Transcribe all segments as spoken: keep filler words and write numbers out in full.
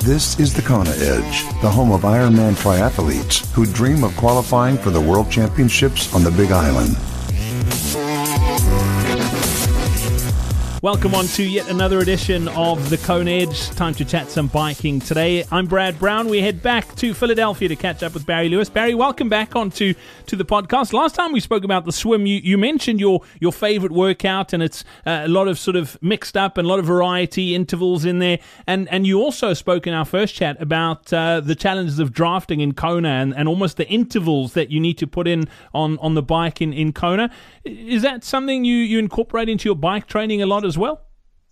This is the Kona Edge, the home of Ironman triathletes who dream of qualifying for the World Championships on the Big Island. Welcome on to yet another edition of the Kona Edge. Time to chat some biking today. I'm Brad Brown. We head back to Philadelphia to catch up with Barry Lewis. Barry, welcome back onto to the podcast. Last time we spoke about the swim, you, you mentioned your, your favorite workout, and it's uh, a lot of sort of mixed up and a lot of variety, intervals in there. And and you also spoke in our first chat about uh, the challenges of drafting in Kona and, and almost the intervals that you need to put in on, on the bike in, in Kona. Is that something you, you incorporate into your bike training a lot as well?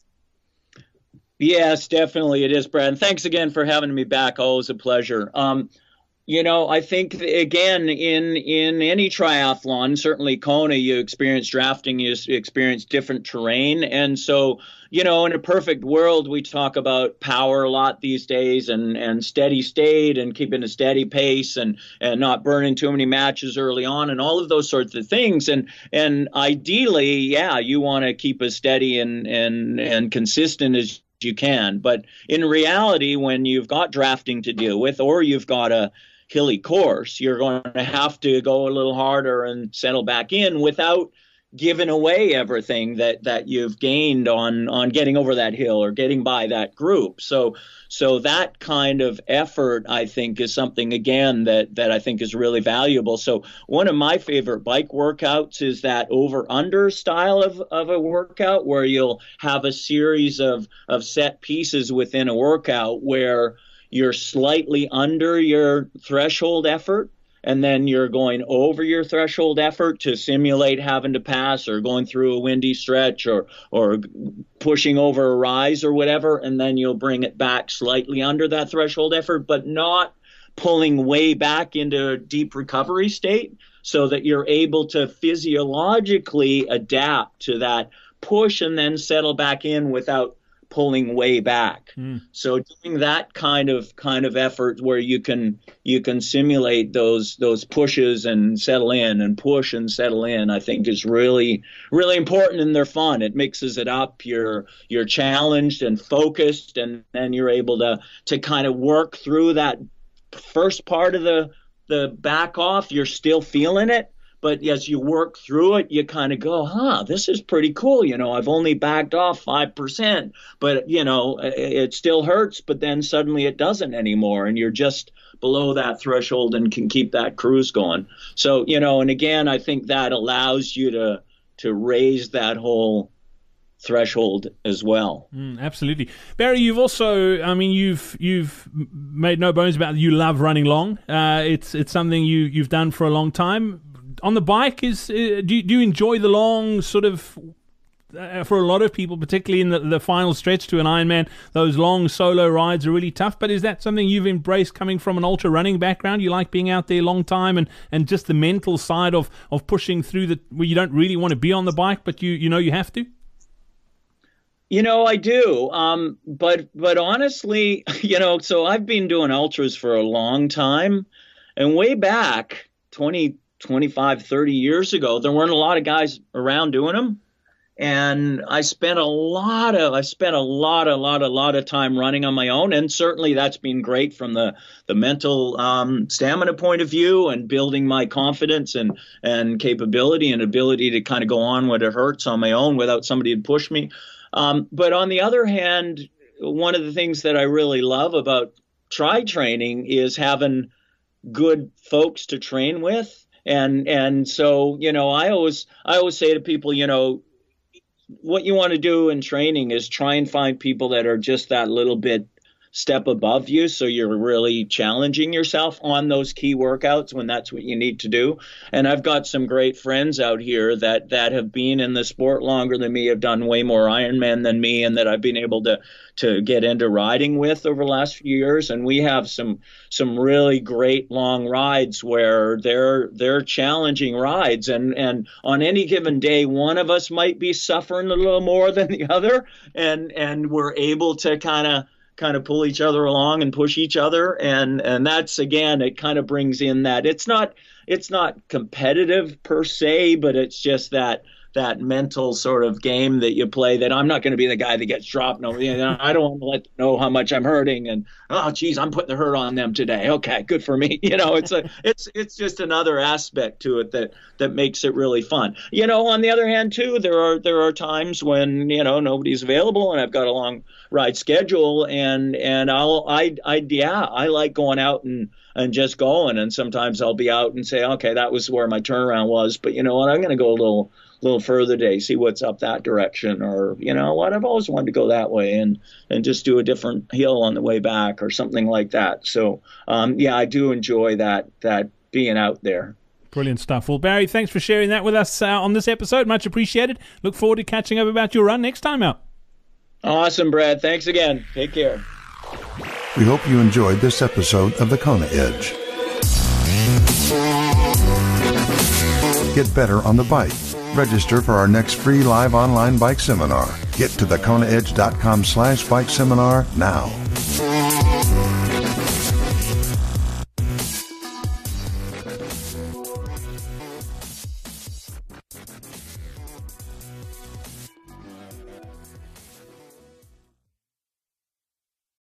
Yes, definitely it is, Brad. And thanks again for having me back. Always a pleasure. Um, you know, I think, again, in in any triathlon, certainly Kona, you experience drafting, you experience different terrain. And so, you know, in a perfect world, we talk about power a lot these days and, and steady state and keeping a steady pace and, and not burning too many matches early on and all of those sorts of things. And and ideally, yeah, you want to keep as steady and, and, and consistent as you can. But in reality, when you've got drafting to deal with or you've got a hilly course, you're going to have to go a little harder and settle back in without giving away everything that that you've gained on on getting over that hill or getting by that group. So so that kind of effort, I think, is something, again, that that I think is really valuable. So one of my favorite bike workouts is that over-under style of, of a workout where you'll have a series of, of set pieces within a workout where you're slightly under your threshold effort, and then you're going over your threshold effort to simulate having to pass or going through a windy stretch or or pushing over a rise or whatever, and then you'll bring it back slightly under that threshold effort, but not pulling way back into a deep recovery state so that you're able to physiologically adapt to that push and then settle back in without pulling way back. Mm. So doing that kind of kind of effort where you can you can simulate those those pushes and settle in and push and settle in, I think is really really important, and they're fun. It mixes it up. You're you're challenged and focused, and then you're able to to kind of work through that first part of the the back off. You're still feeling it. But as you work through it, you kind of go, huh, this is pretty cool. You know, I've only backed off five percent, but, you know, it still hurts, but then suddenly it doesn't anymore. And you're just below that threshold and can keep that cruise going. So, you know, and again, I think that allows you to to raise that whole threshold as well. Mm, absolutely. Barry, you've also, I mean, you've you've made no bones about it. You love running long. Uh, it's it's something you, you've done for a long time. On the bike, is uh, do, you, do you enjoy the long sort of, uh, for a lot of people, particularly in the, the final stretch to an Ironman, those long solo rides are really tough, but is that something you've embraced coming from an ultra running background? You like being out there a long time and, and just the mental side of, of pushing through the, where you don't really want to be on the bike, but you, you know you have to? You know, I do. Um, but but honestly, you know, so I've been doing ultras for a long time, and way back, twenty twenty-five, thirty years ago, there weren't a lot of guys around doing them. And I spent a lot of, I spent a lot, a lot, a lot of time running on my own. And certainly that's been great from the, the mental um, stamina point of view and building my confidence and, and capability and ability to kind of go on when it hurts on my own without somebody to push me. Um, but on the other hand, one of the things that I really love about tri training is having good folks to train with. And and so, you know, I always I always say to people, you know, what you want to do in training is try and find people that are just that little bit step above you. So you're really challenging yourself on those key workouts when that's what you need to do. And I've got some great friends out here that that have been in the sport longer than me, have done way more Ironman than me, and that I've been able to to get into riding with over the last few years. And we have some some really great long rides where they're they're challenging rides. And, and on any given day, one of us might be suffering a little more than the other. And and we're able to kind of kind of pull each other along and push each other. And, and that's, again, it kind of brings in that it's not, it's not competitive per se, but it's just that, that mental sort of game that you play, that I'm not going to be the guy that gets dropped. No, you know, I don't want to let them know how much I'm hurting, and oh geez, I'm putting the hurt on them today. Okay, good for me. You know, it's a it's it's just another aspect to it that that makes it really fun. You know, on the other hand too, there are there are times when, you know, nobody's available and I've got a long ride schedule, and and I'll I I yeah, I like going out and and just going, and sometimes I'll be out and say, okay, that was where my turnaround was, but you know what, I'm going to go a little little further today, see what's up that direction, or you know what, I've always wanted to go that way, and and just do a different hill on the way back or something like that. So um, yeah, I do enjoy that that being out there. Brilliant stuff. Well, Barry, thanks for sharing that with us uh, on this episode. Much appreciated. Look forward to catching up about your run next time out. Awesome, Brad. Thanks again. Take care. We hope you enjoyed this episode of the Kona Edge. Get better on the bike. Register for our next free live online bike seminar. Get to the kona edge dot com slash bike seminar now.